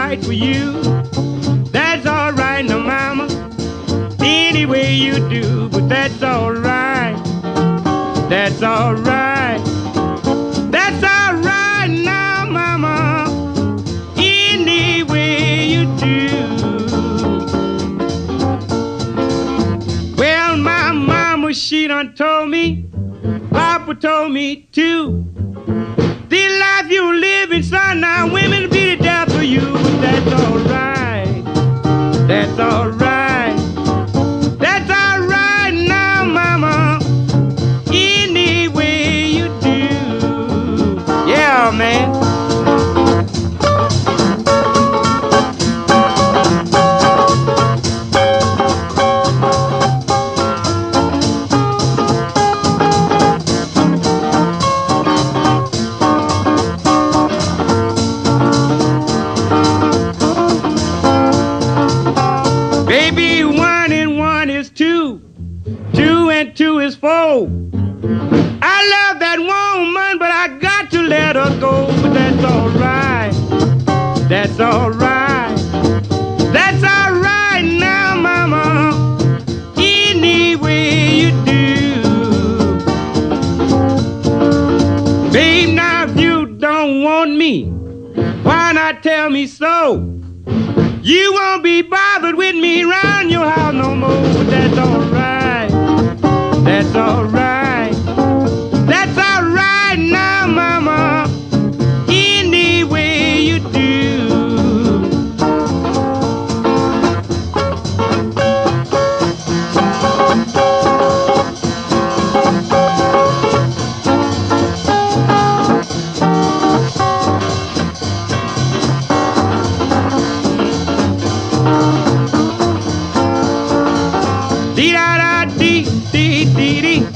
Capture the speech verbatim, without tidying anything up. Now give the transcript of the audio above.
right for you. That's all right now, mama, any way you do, but that's all right. That's all right. That's all right now, mama, any way you do. Well, my mama, she done told me, Papa told me too. The life you living, son, now women will be the death for you, but that's all right. That's all right. That's all right now, mama, any way you do. Yeah, man. Baby, one and one is two, two and two is four. I love that woman, but I got to let her go. But that's all right. That's all right. That's all right now, mama, any way you do. Babe, now if you don't want me, why not tell me so? You won't be bothered with me around your house no more, but that's all right. That's all right. That's all right now, mama, any way you do. Dee da da dee dee dee dee.